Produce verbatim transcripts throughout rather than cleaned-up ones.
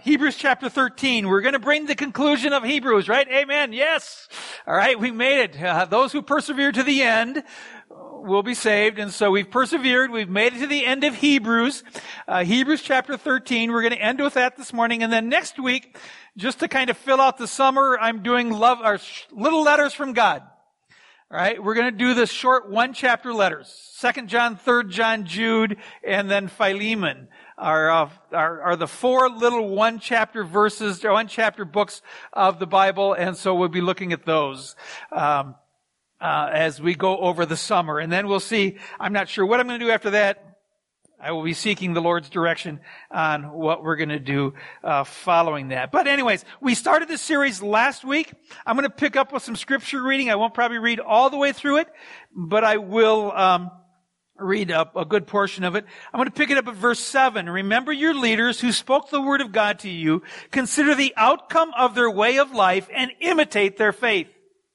Hebrews chapter thirteen. We're going to bring the conclusion of Hebrews, right? Amen. Yes. All right. We made it. Uh, those who persevere to the end will be saved. And so we've persevered. We've made it to the end of Hebrews. Uh, Hebrews chapter thirteen. We're going to end with that this morning. And then next week, just to kind of fill out the summer, I'm doing love, or little letters from God. All right. We're going to do the short one chapter letters. Second John, Third John, Jude, and then Philemon. Are, uh, are, are the four little one chapter verses, or one chapter books of the Bible, and so we'll be looking at those, um, uh, as we go over the summer. And then we'll see, I'm not sure what I'm going to do after that. I will be seeking the Lord's direction on what we're going to do, uh, following that. But anyways, we started this series last week. I'm going to pick up with some scripture reading. I won't probably read all the way through it, but I will, um, read a, a good portion of it. I'm going to pick it up at verse seven. Remember your leaders who spoke the word of God to you. Consider the outcome of their way of life and imitate their faith.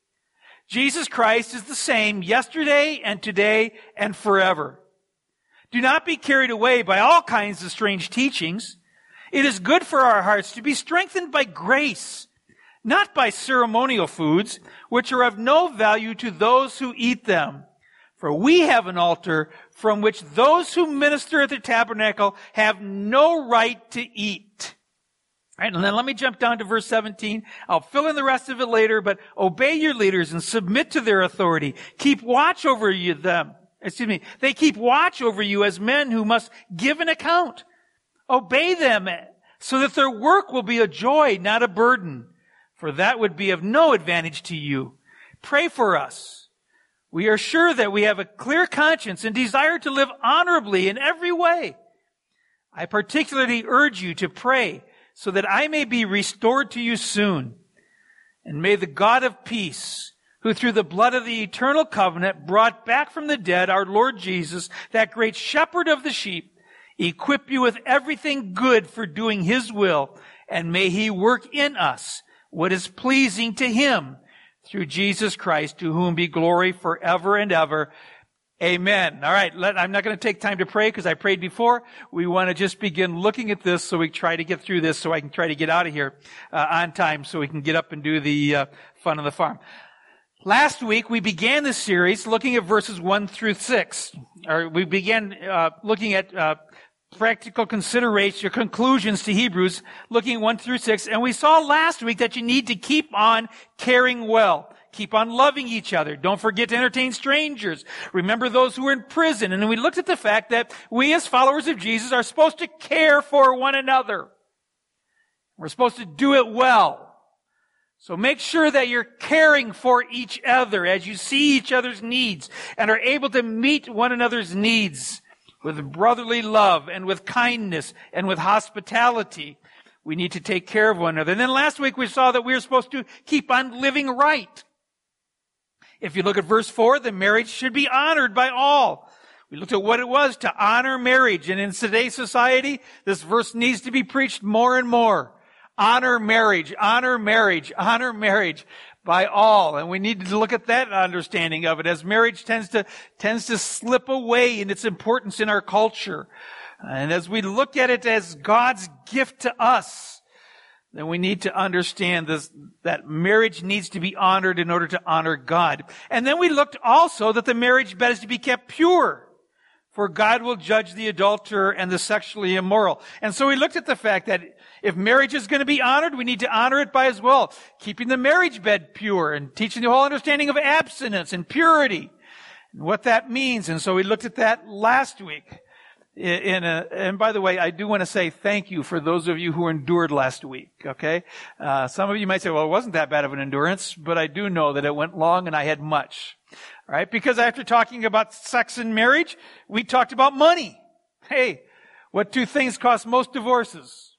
Jesus Christ is the same yesterday and today and forever. Do not be carried away by all kinds of strange teachings. It is good for our hearts to be strengthened by grace, not by ceremonial foods, which are of no value to those who eat them. For we have an altar from which those who minister at the tabernacle have no right to eat. All right, and then let me jump down to verse seventeen. I'll fill in the rest of it later, but obey your leaders and submit to their authority. Keep watch over you, them. Excuse me. They keep watch over you as men who must give an account. Obey them so that their work will be a joy, not a burden, for that would be of no advantage to you. Pray for us. We are sure that we have a clear conscience and desire to live honorably in every way. I particularly urge you to pray so that I may be restored to you soon. And may the God of peace, who through the blood of the eternal covenant brought back from the dead our Lord Jesus, that great shepherd of the sheep, equip you with everything good for doing his will, and may he work in us what is pleasing to him, through Jesus Christ, to whom be glory forever and ever. Amen. All right. Let, I'm not going to take time to pray because I prayed before. We want to just begin looking at this so we try to get through this so I can try to get out of here uh, on time so we can get up and do the uh, fun on the farm. Last week, we began this series looking at verses one through six. Or we began uh, looking at uh, practical consideration, conclusions to Hebrews, looking at one through six. And we saw last week that you need to keep on caring well. Keep on loving each other. Don't forget to entertain strangers. Remember those who are in prison. And then we looked at the fact that we as followers of Jesus are supposed to care for one another. We're supposed to do it well. So make sure that you're caring for each other as you see each other's needs and are able to meet one another's needs with brotherly love and with kindness and with hospitality. We need to take care of one another. And then last week we saw that we were supposed to keep on living right. If you look at verse four, the marriage should be honored by all. We looked at what it was to honor marriage. And in today's society, this verse needs to be preached more and more. Honor marriage, honor marriage, honor marriage by all. And we need to look at that understanding of it as marriage tends to, tends to slip away in its importance in our culture. And as we look at it as God's gift to us, then we need to understand this, that marriage needs to be honored in order to honor God. And then we looked also that the marriage bed is to be kept pure, for God will judge the adulterer and the sexually immoral. And so we looked at the fact that if marriage is going to be honored, we need to honor it by as well keeping the marriage bed pure and teaching the whole understanding of abstinence and purity and what that means. And so we looked at that last week. In a, and by the way, I do want to say thank you for those of you who endured last week, okay? Uh, some of you might say, well, it wasn't that bad of an endurance, but I do know that it went long and I had much. All right? Because after talking about sex and marriage, we talked about money. Hey, what two things cause most divorces?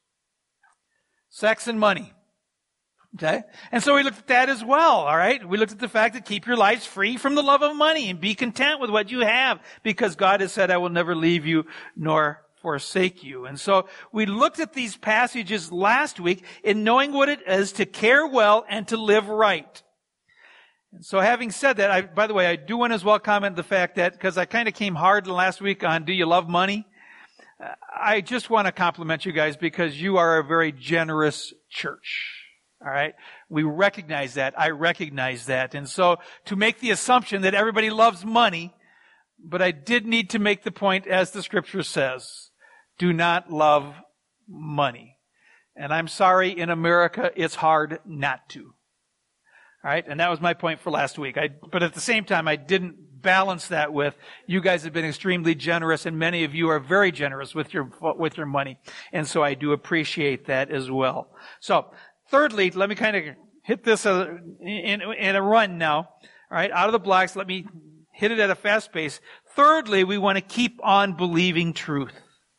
Sex and money. Okay? And so we looked at that as well, all right? We looked at the fact that keep your lives free from the love of money and be content with what you have because God has said, I will never leave you nor forsake you. And so we looked at these passages last week in knowing what it is to care well and to live right. And so having said that, I, by the way, I do want to as well comment the fact that, because I kind of came hard last week on do you love money? I just want to compliment you guys because you are a very generous church. All right? We recognize that. I recognize that. And so to make the assumption that everybody loves money, but I did need to make the point, as the scripture says, do not love money. And I'm sorry, in America, it's hard not to. All right? And that was my point for last week. I, but at the same time, I didn't balance that with, you guys have been extremely generous, and many of you are very generous with your, with your money. And so I do appreciate that as well. So, thirdly, let me kind of hit this in, in a run now. All right? Out of the blocks, let me hit it at a fast pace. Thirdly, we want to keep on believing truth.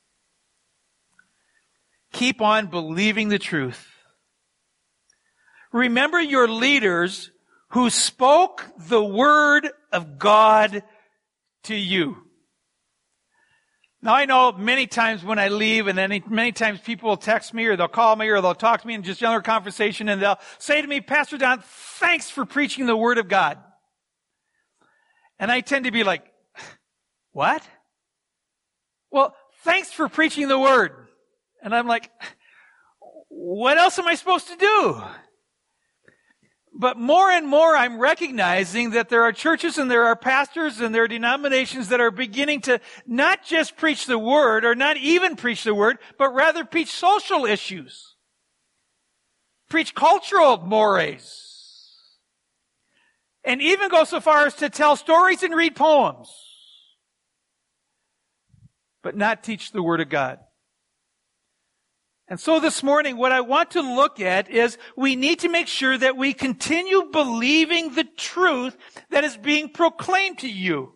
Keep on believing the truth. Remember your leaders who spoke the word of God to you. Now, I know many times when I leave, and then many times people will text me, or they'll call me, or they'll talk to me in just general conversation, and they'll say to me, Pastor Don, thanks for preaching the word of God. And I tend to be like, what? Well, thanks for preaching the word. And I'm like, what else am I supposed to do? But more and more I'm recognizing that there are churches and there are pastors and there are denominations that are beginning to not just preach the word, or not even preach the word, but rather preach social issues. Preach cultural mores. And even go so far as to tell stories and read poems. But not teach the word of God. And so this morning, what I want to look at is we need to make sure that we continue believing the truth that is being proclaimed to you.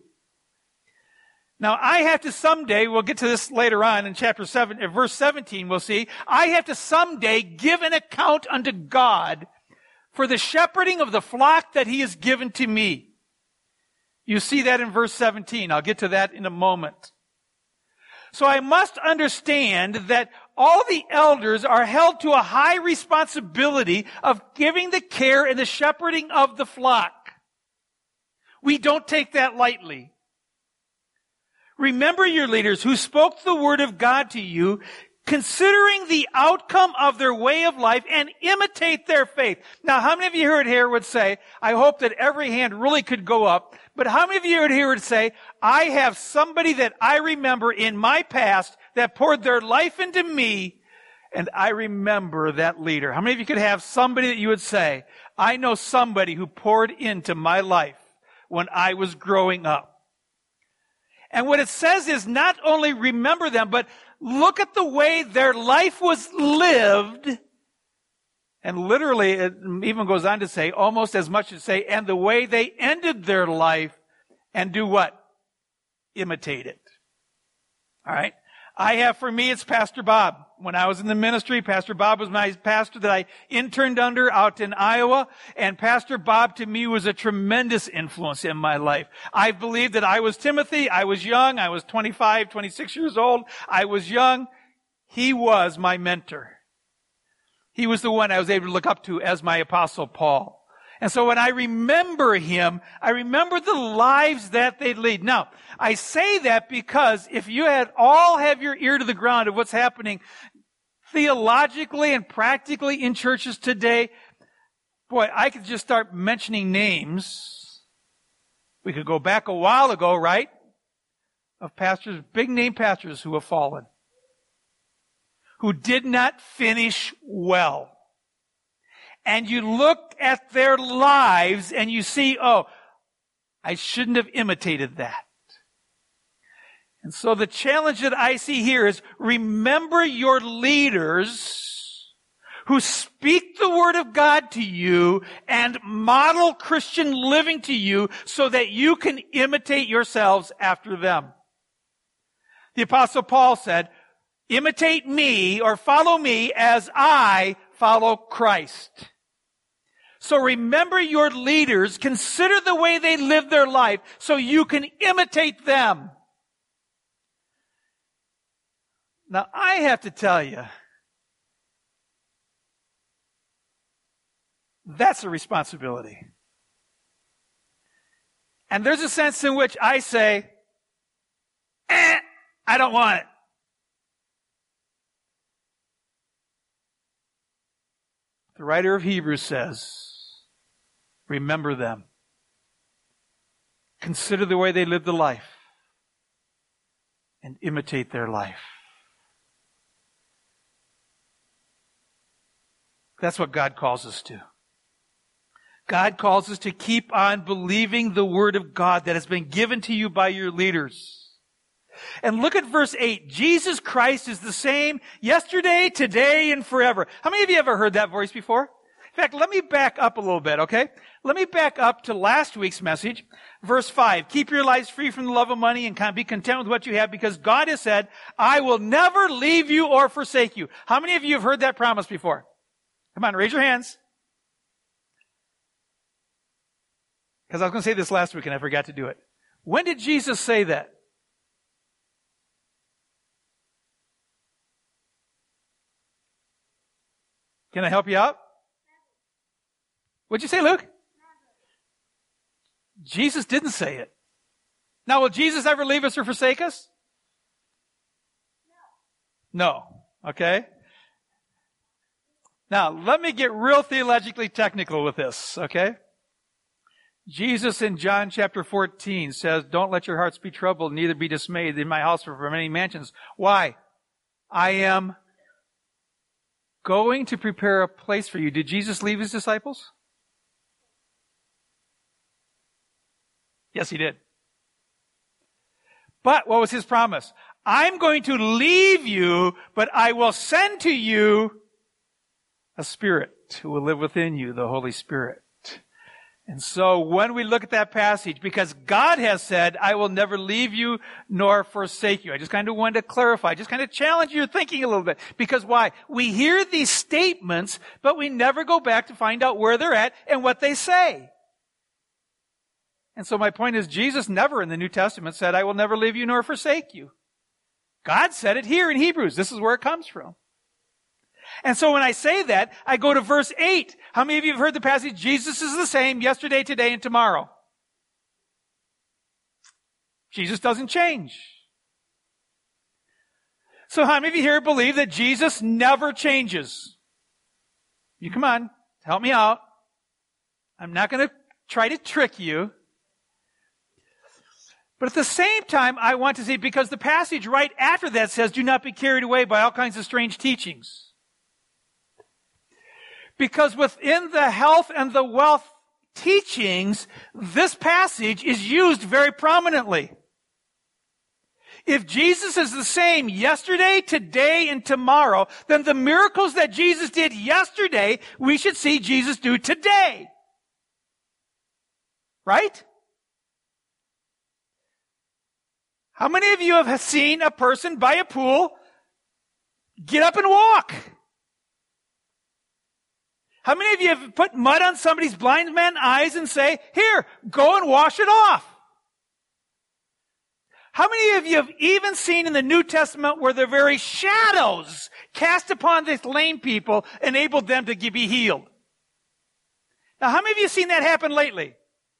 Now, I have to someday, we'll get to this later on in chapter seven, verse seventeen, we'll see, I have to someday give an account unto God for the shepherding of the flock that He has given to me. You see that in verse seventeen. I'll get to that in a moment. So I must understand that all the elders are held to a high responsibility of giving the care and the shepherding of the flock. We don't take that lightly. Remember your leaders who spoke the word of God to you, considering the outcome of their way of life, and imitate their faith. Now, how many of you heard here would say, I hope that every hand really could go up, but how many of you heard here would say, I have somebody that I remember in my past that poured their life into me, and I remember that leader? How many of you could have somebody that you would say, I know somebody who poured into my life when I was growing up? And what it says is not only remember them, but look at the way their life was lived. And literally, it even goes on to say, almost as much as say, and the way they ended their life, and do what? Imitate it. All right? I have, for me, it's Pastor Bob. When I was in the ministry, Pastor Bob was my pastor that I interned under out in Iowa. And Pastor Bob, to me, was a tremendous influence in my life. I believe that I was Timothy. I was young. I was twenty-five, twenty-six years old. I was young. He was my mentor. He was the one I was able to look up to as my Apostle Paul. And so when I remember him, I remember the lives that they lead. Now, I say that because if you had all have your ear to the ground of what's happening theologically and practically in churches today, boy, I could just start mentioning names. We could go back a while ago, right? Of pastors, big name pastors who have fallen, who did not finish well. And you look at their lives and you see, oh, I shouldn't have imitated that. And so the challenge that I see here is remember your leaders who speak the word of God to you and model Christian living to you so that you can imitate yourselves after them. The Apostle Paul said, imitate me or follow me as I follow Christ. So remember your leaders, consider the way they live their life so you can imitate them. Now, I have to tell you, that's a responsibility. And there's a sense in which I say, eh, I don't want it. The writer of Hebrews says, remember them. Consider the way they lived the life and imitate their life. That's what God calls us to. God calls us to keep on believing the Word of God that has been given to you by your leaders. And look at verse eight. Jesus Christ is the same yesterday, today, and forever. How many of you ever heard that voice before? In fact, let me back up a little bit, okay? Let me back up to last week's message, verse five. Keep your lives free from the love of money and be content with what you have, because God has said, I will never leave you or forsake you. How many of you have heard that promise before? Come on, raise your hands. Because I was going to say this last week and I forgot to do it. When did Jesus say that? Can I help you out? What'd you say, Luke? Jesus didn't say it. Now, will Jesus ever leave us or forsake us? No. No. Okay? Now, let me get real theologically technical with this, okay? Jesus in John chapter fourteen says, don't let your hearts be troubled, neither be dismayed. In my house are many mansions. Why? I am going to prepare a place for you. Did Jesus leave his disciples? Yes, he did. But what was his promise? I'm going to leave you, but I will send to you a Spirit who will live within you, the Holy Spirit. And so when we look at that passage, because God has said, I will never leave you nor forsake you. I just kind of wanted to clarify, just kind of challenge your thinking a little bit. Because why? We hear these statements, but we never go back to find out where they're at and what they say. And so my point is, Jesus never in the New Testament said, I will never leave you nor forsake you. God said it here in Hebrews. This is where it comes from. And so when I say that, I go to verse eight. How many of you have heard the passage, Jesus is the same yesterday, today, and tomorrow? Jesus doesn't change. So how many of you here believe that Jesus never changes? You come on, help me out. I'm not going to try to trick you. But at the same time, I want to say, because the passage right after that says, do not be carried away by all kinds of strange teachings. Because within the health and the wealth teachings, this passage is used very prominently. If Jesus is the same yesterday, today, and tomorrow, then the miracles that Jesus did yesterday, we should see Jesus do today. Right? How many of you have seen a person by a pool get up and walk? How many of you have put mud on somebody's blind man's eyes and say, here, go and wash it off? How many of you have even seen in the New Testament where the very shadows cast upon these lame people enabled them to be healed? Now, how many of you have seen that happen lately?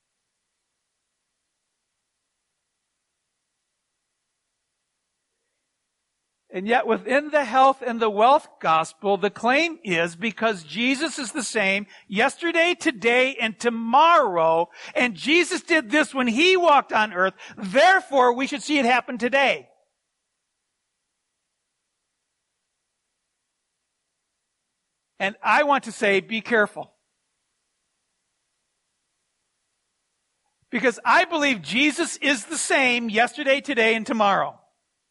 And yet within the health and the wealth gospel, the claim is because Jesus is the same yesterday, today, and tomorrow, and Jesus did this when he walked on earth, therefore we should see it happen today. And I want to say, be careful. Because I believe Jesus is the same yesterday, today, and tomorrow.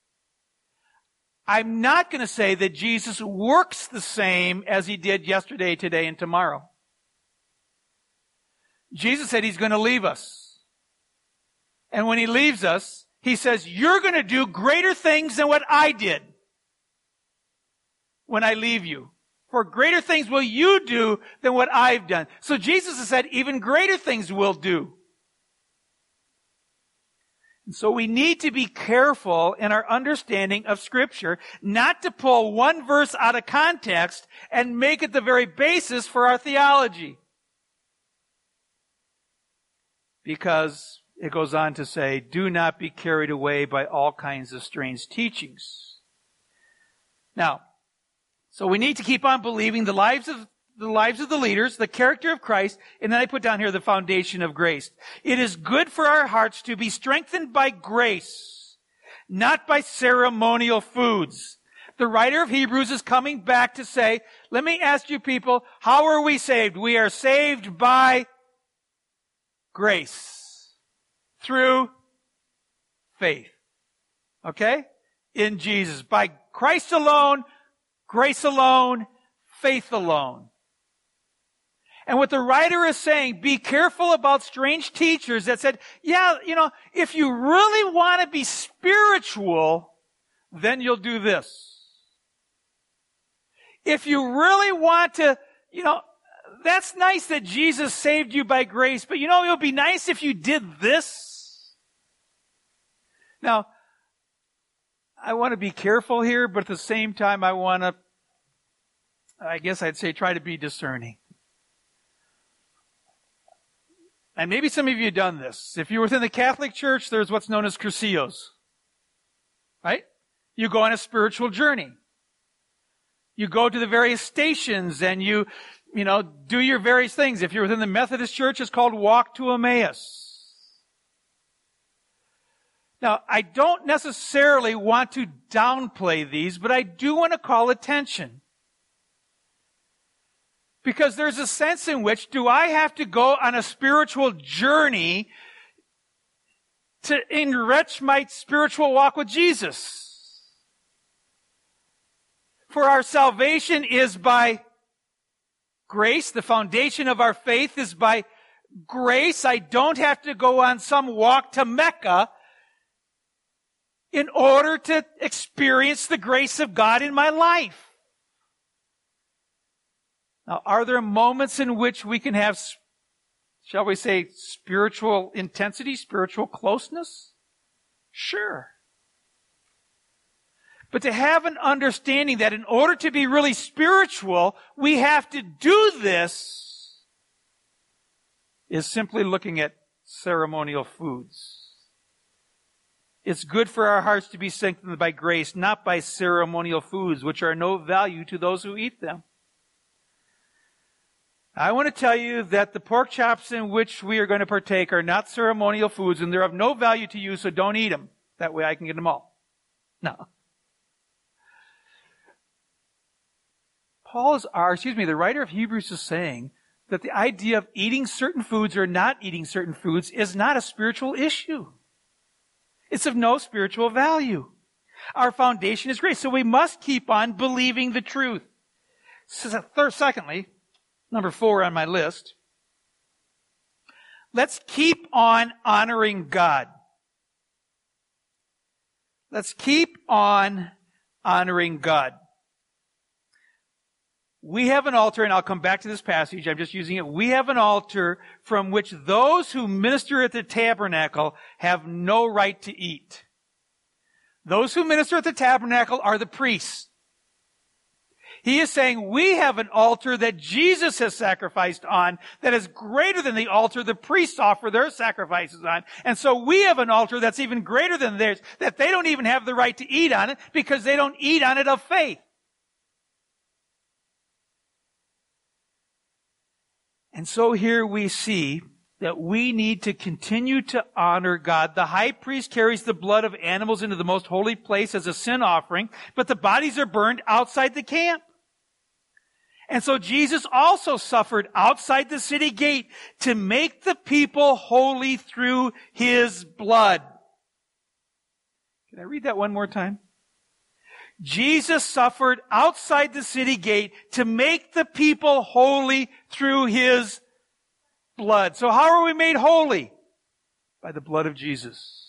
I'm not going to say that Jesus works the same as he did yesterday, today, and tomorrow. Jesus said he's going to leave us. And when he leaves us, he says, you're going to do greater things than what I did when I leave you. For greater things will you do than what I've done. So Jesus has said, even greater things will do. So we need to be careful in our understanding of Scripture, not to pull one verse out of context and make it the very basis for our theology. Because it goes on to say, do not be carried away by all kinds of strange teachings. Now, so we need to keep on believing the lives of the lives of the leaders, the character of Christ, and then I put down here the foundation of grace. It is good for our hearts to be strengthened by grace, not by ceremonial foods. The writer of Hebrews is coming back to say, let me ask you people, how are we saved? We are saved by grace, through faith. Okay? In Jesus. By Christ alone, grace alone, faith alone. And what the writer is saying, be careful about strange teachers that said, yeah, you know, if you really want to be spiritual, then you'll do this. If you really want to, you know, that's nice that Jesus saved you by grace, but you know, it would be nice if you did this. Now, I want to be careful here, but at the same time, I want to, I guess I'd say, try to be discerning. And maybe some of you have done this. If you're within the Catholic Church, there's what's known as crucios. Right? You go on a spiritual journey. You go to the various stations and you, you know, do your various things. If you're within the Methodist Church, it's called Walk to Emmaus. Now, I don't necessarily want to downplay these, but I do want to call attention. Because there's a sense in which, do I have to go on a spiritual journey to enrich my spiritual walk with Jesus? For our salvation is by grace. The foundation of our faith is by grace. I don't have to go on some walk to Mecca in order to experience the grace of God in my life. Now, are there moments in which we can have, shall we say, spiritual intensity, spiritual closeness? Sure. But to have an understanding that in order to be really spiritual, we have to do this is simply looking at ceremonial foods. It's good for our hearts to be strengthened by grace, not by ceremonial foods, which are no value to those who eat them. I want to tell you that the pork chops in which we are going to partake are not ceremonial foods, and they're of no value to you, so don't eat them. That way I can get them all. No. Paul is, or excuse me, the writer of Hebrews is saying that the idea of eating certain foods or not eating certain foods is not a spiritual issue. It's of no spiritual value. Our foundation is grace, so we must keep on believing the truth. So, third, secondly, number four on my list, let's keep on honoring God. Let's keep on honoring God. We have an altar, and I'll come back to this passage, I'm just using it. We have an altar from which those who minister at the tabernacle have no right to eat. Those who minister at the tabernacle are the priests. He is saying we have an altar that Jesus has sacrificed on that is greater than the altar the priests offer their sacrifices on. And so we have an altar that's even greater than theirs, that they don't even have the right to eat on it because they don't eat on it of faith. And so here we see that we need to continue to honor God. The high priest carries the blood of animals into the most holy place as a sin offering, but the bodies are burned outside the camp. And so Jesus also suffered outside the city gate to make the people holy through His blood. Can I read that one more time? Jesus suffered outside the city gate to make the people holy through His blood. So how are we made holy? By the blood of Jesus.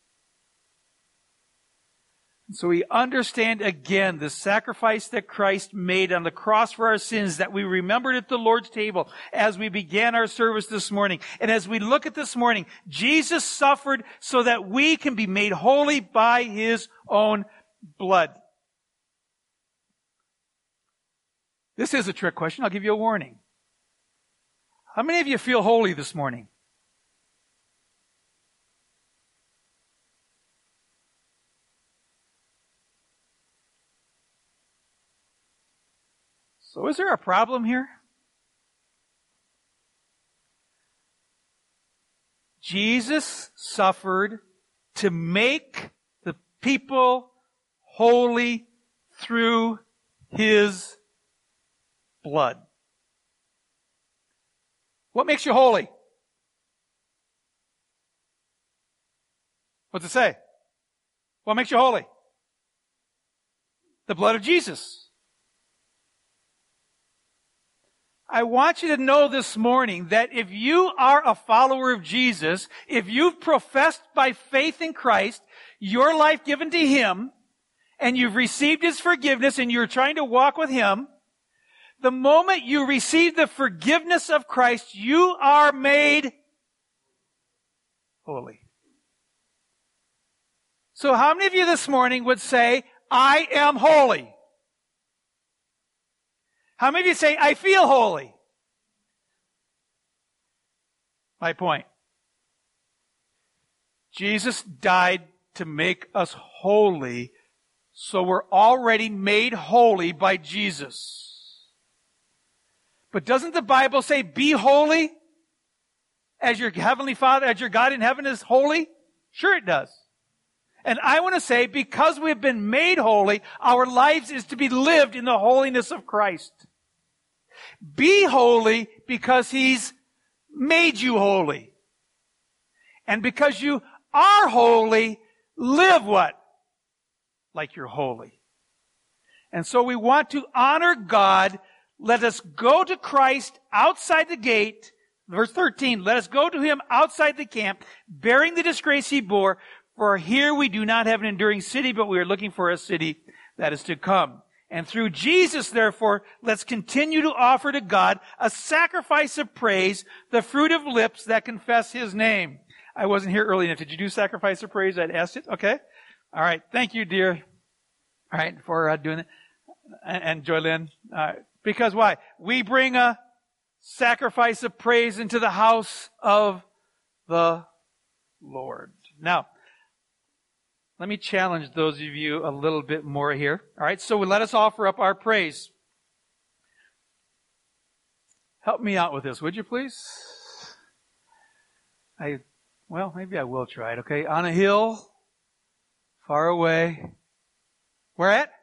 So we understand again the sacrifice that Christ made on the cross for our sins that we remembered at the Lord's table as we began our service this morning. And as we look at this morning, Jesus suffered so that we can be made holy by His own blood. This is a trick question. I'll give you a warning. How many of you feel holy this morning? So is there a problem here? Jesus suffered to make the people holy through His blood. What makes you holy? What's it say? What makes you holy? The blood of Jesus. I want you to know this morning that if you are a follower of Jesus, if you've professed by faith in Christ, your life given to Him, and you've received His forgiveness and you're trying to walk with Him, the moment you receive the forgiveness of Christ, you are made holy. So how many of you this morning would say, I am holy? How many of you say, I feel holy? My point. Jesus died to make us holy, so we're already made holy by Jesus. But doesn't the Bible say, be holy as your heavenly Father, as your God in heaven is holy? Sure it does. And I want to say, because we have been made holy, our lives is to be lived in the holiness of Christ. Be holy because He's made you holy. And because you are holy, live what? Like you're holy. And so we want to honor God. Let us go to Christ outside the gate. Verse thirteen, let us go to Him outside the camp, bearing the disgrace He bore. For here we do not have an enduring city, but we are looking for a city that is to come. And through Jesus, therefore, let's continue to offer to God a sacrifice of praise, the fruit of lips that confess His name. I wasn't here early enough. Did you do sacrifice of praise? I'd asked it. Okay. All right. Thank you, dear. All right, for uh, doing it. And, and Joylyn. Uh, because why? We bring a sacrifice of praise into the house of the Lord. Now, let me challenge those of you a little bit more here. All right, so let us offer up our praise. Help me out with this, would you please? I, well, maybe I will try it, okay? On a hill, far away. Where at?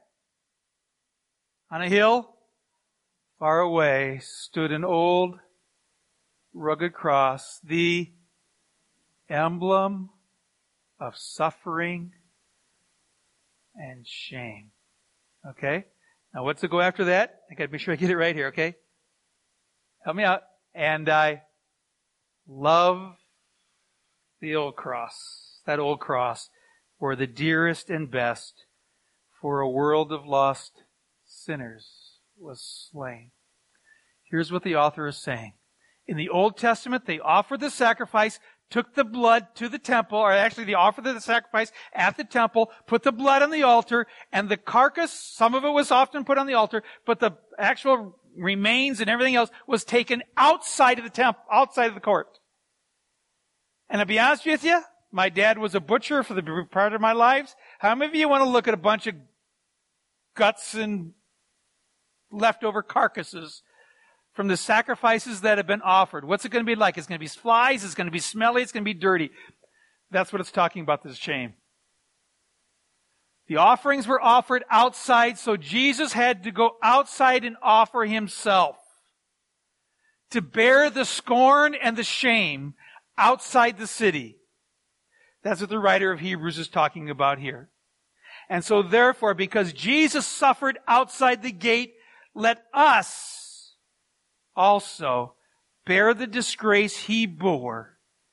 On a hill, far away, stood an old, rugged cross, the emblem of suffering and shame. Okay? Now what's to go after that? I gotta make sure I get it right here, okay? Help me out. And I love the old cross. That old cross were the dearest and best for a world of lost sinners was slain. Here's what the author is saying. In the Old Testament, they offered the sacrifice, took the blood to the temple, or actually they offered the sacrifice at the temple, put the blood on the altar, and the carcass, some of it was often put on the altar, but the actual remains and everything else was taken outside of the temple, outside of the court. And to be honest with you, my dad was a butcher for the part of my lives. How many of you want to look at a bunch of guts and leftover carcasses from the sacrifices that have been offered? What's it going to be like? It's going to be flies, it's going to be smelly, it's going to be dirty. That's what it's talking about, this shame. The offerings were offered outside, so Jesus had to go outside and offer Himself to bear the scorn and the shame outside the city. That's what the writer of Hebrews is talking about here. And so therefore, because Jesus suffered outside the gate, let us also bear the disgrace He bore.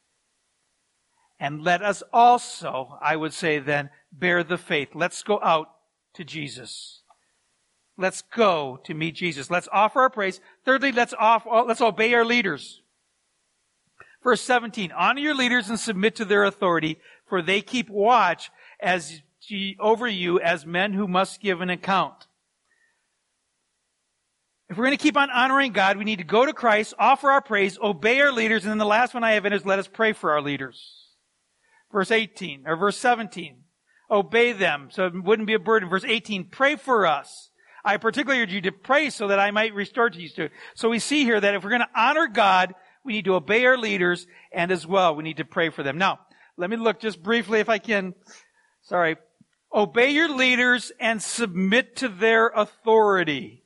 And let us also, I would say then, bear the faith. Let's go out to Jesus. Let's go to meet Jesus. Let's offer our praise. Thirdly, let's offer, let's obey our leaders. Verse seventeen, honor your leaders and submit to their authority, for they keep watch as over you as men who must give an account. If we're going to keep on honoring God, we need to go to Christ, offer our praise, obey our leaders, and then the last one I have in is let us pray for our leaders. Verse eighteen, or verse seventeen, obey them so it wouldn't be a burden. Verse eighteen, pray for us. I particularly urge you to pray so that I might restore to you. So we see here that if we're going to honor God, we need to obey our leaders, and as well, we need to pray for them. Now, let me look just briefly if I can. Sorry. Obey your leaders and submit to their authority.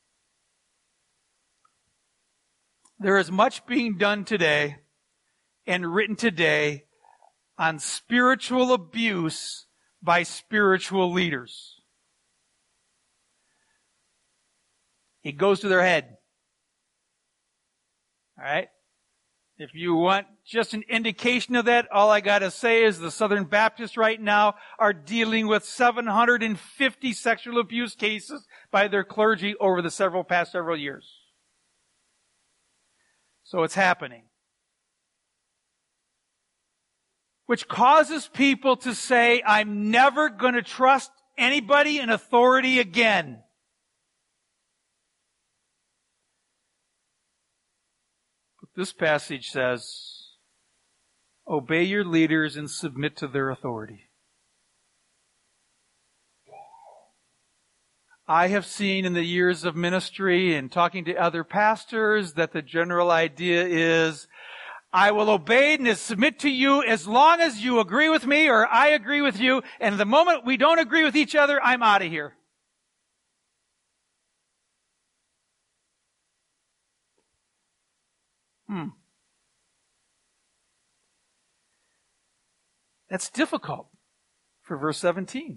There is much being done today and written today on spiritual abuse by spiritual leaders. It goes to their head. All right? If you want just an indication of that, all I got to say is the Southern Baptists right now are dealing with seven hundred fifty sexual abuse cases by their clergy over the several past several years. So it's happening. Which causes people to say, I'm never going to trust anybody in authority again. This passage says, obey your leaders and submit to their authority. I have seen in the years of ministry and talking to other pastors that the general idea is, I will obey and submit to you as long as you agree with me or I agree with you, and the moment we don't agree with each other, I'm out of here. Hmm. That's difficult for verse seventeen.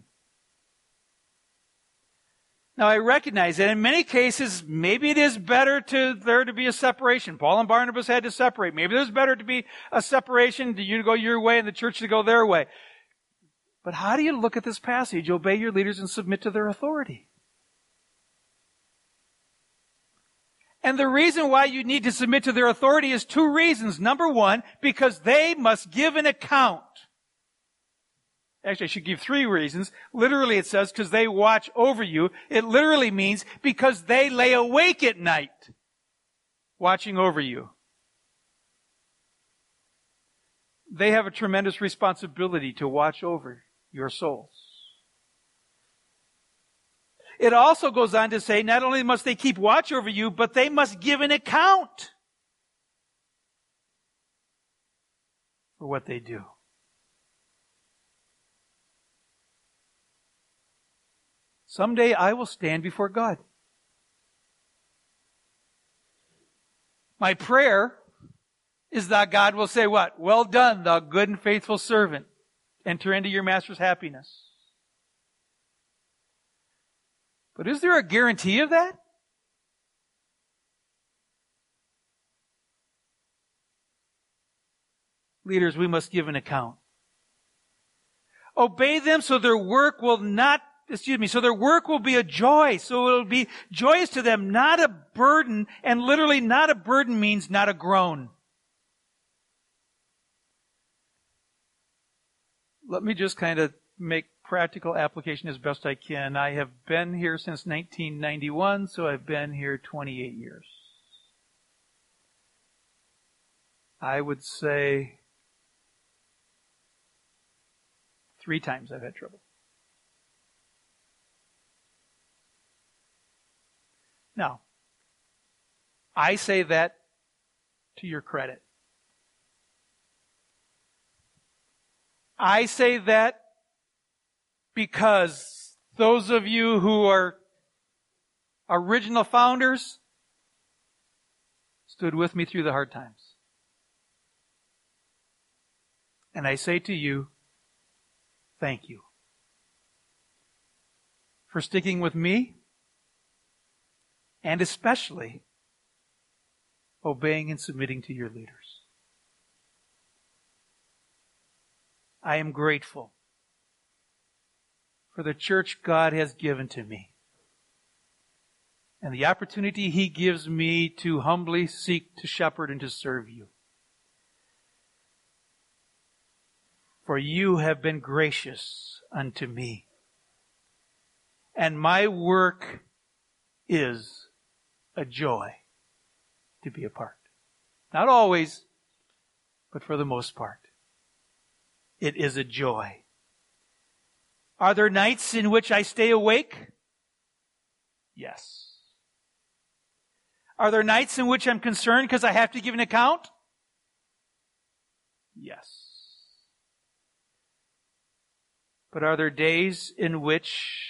Now I recognize that in many cases, maybe it is better to there to be a separation. Paul and Barnabas had to separate. Maybe there's better to be a separation, to you to go your way and the church to go their way. But how do you look at this passage? Obey your leaders and submit to their authority. And the reason why you need to submit to their authority is two reasons. Number one, because they must give an account. Actually, I should give three reasons. Literally it says, because they watch over you. It literally means because they lay awake at night, watching over you. They have a tremendous responsibility to watch over your souls. It also goes on to say, not only must they keep watch over you, but they must give an account for what they do. Someday I will stand before God. My prayer is that God will say what? Well done, thou good and faithful servant. Enter into your master's happiness. But is there a guarantee of that? Leaders, we must give an account. Obey them so their work will not, excuse me, so their work will be a joy. So it will be joyous to them, not a burden. And literally, not a burden means not a groan. Let me just kind of make practical application as best I can. I have been here since nineteen ninety-one, so I've been here twenty-eight years. I would say three times I've had trouble. Now, I say that to your credit. I say that because those of you who are original founders stood with me through the hard times. And I say to you, thank you for sticking with me and especially obeying and submitting to your leaders. I am grateful for the church God has given to me and the opportunity He gives me to humbly seek to shepherd and to serve you. For you have been gracious unto me, and my work is a joy to be a part. Not always, but for the most part. It is a joy. Are there nights in which I stay awake? Yes. Are there nights in which I'm concerned because I have to give an account? Yes. But are there days in which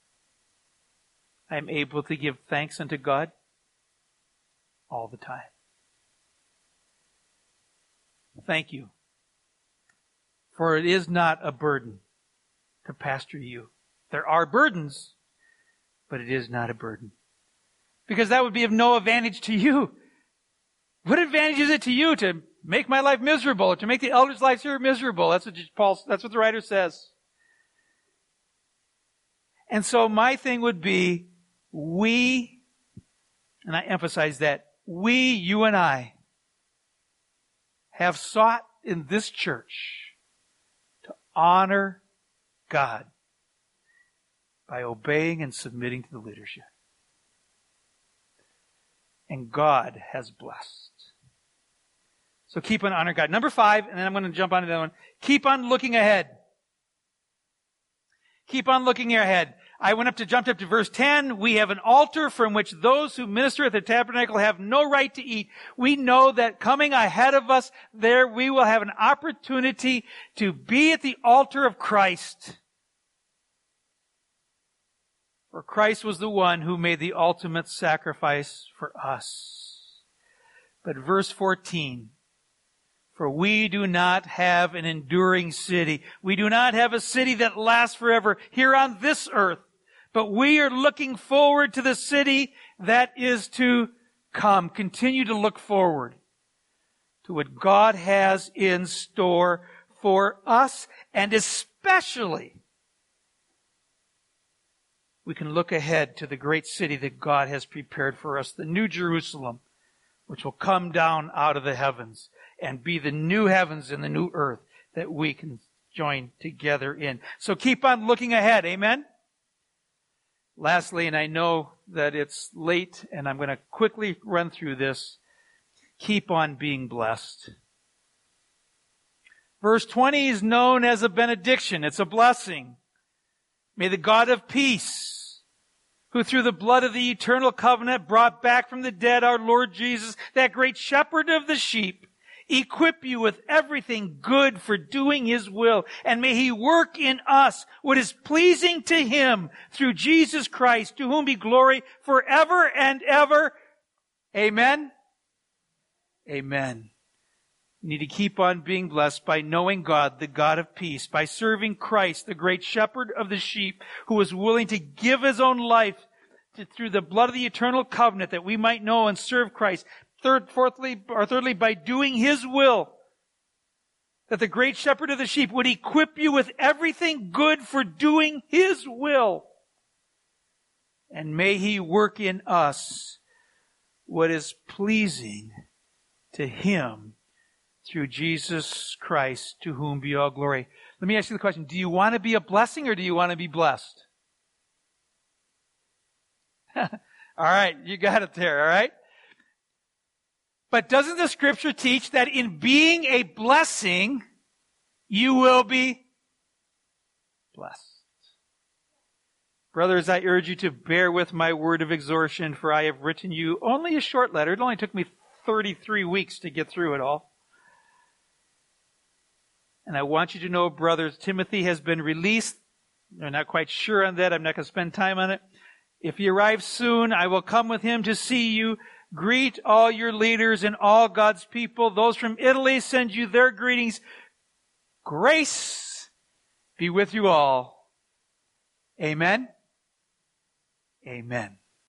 I am able to give thanks unto God? All the time. Thank you. For it is not a burden to pastor you. There are burdens, but it is not a burden. Because that would be of no advantage to you. What advantage is it to you to make my life miserable or to make the elders' lives here miserable? That's what Paul, that's what the writer says. And so my thing would be, we, and I emphasize that, we, you and I, have sought in this church to honor God by obeying and submitting to the leadership. And God has blessed. So keep on honoring God. Number five, and then I'm going to jump on to the other one. Keep on looking ahead. Keep on looking ahead. I went up to, jumped up to verse ten. We have an altar from which those who minister at the tabernacle have no right to eat. We know that coming ahead of us there, we will have an opportunity to be at the altar of Christ. For Christ was the one who made the ultimate sacrifice for us. But verse fourteen, for we do not have an enduring city. We do not have a city that lasts forever here on this earth. But we are looking forward to the city that is to come. Continue to look forward to what God has in store for us, and especially we can look ahead to the great city that God has prepared for us, the New Jerusalem, which will come down out of the heavens and be the new heavens and the new earth that we can join together in. So keep on looking ahead. Amen? Lastly, and I know that it's late, and I'm going to quickly run through this. Keep on being blessed. Verse twenty is known as a benediction. It's a blessing. May the God of peace, who through the blood of the eternal covenant brought back from the dead our Lord Jesus, that great shepherd of the sheep, equip you with everything good for doing His will. And may He work in us what is pleasing to Him through Jesus Christ, to whom be glory forever and ever. Amen? Amen. You need to keep on being blessed by knowing God, the God of peace, by serving Christ, the great shepherd of the sheep, who was willing to give His own life to, through the blood of the eternal covenant, that we might know and serve Christ. Third, fourthly, or thirdly, by doing His will, that the great shepherd of the sheep would equip you with everything good for doing His will. And may He work in us what is pleasing to Him through Jesus Christ, to whom be all glory. Let me ask you the question. Do you want to be a blessing or do you want to be blessed? All right, you got it there, all right? But doesn't the Scripture teach that in being a blessing, you will be blessed? Brothers, I urge you to bear with my word of exhortation, for I have written you only a short letter. It only took me thirty-three weeks to get through it all. And I want you to know, brothers, Timothy has been released. I'm not quite sure on that. I'm not going to spend time on it. If he arrives soon, I will come with him to see you. Greet all your leaders and all God's people. Those from Italy send you their greetings. Grace be with you all. Amen. Amen.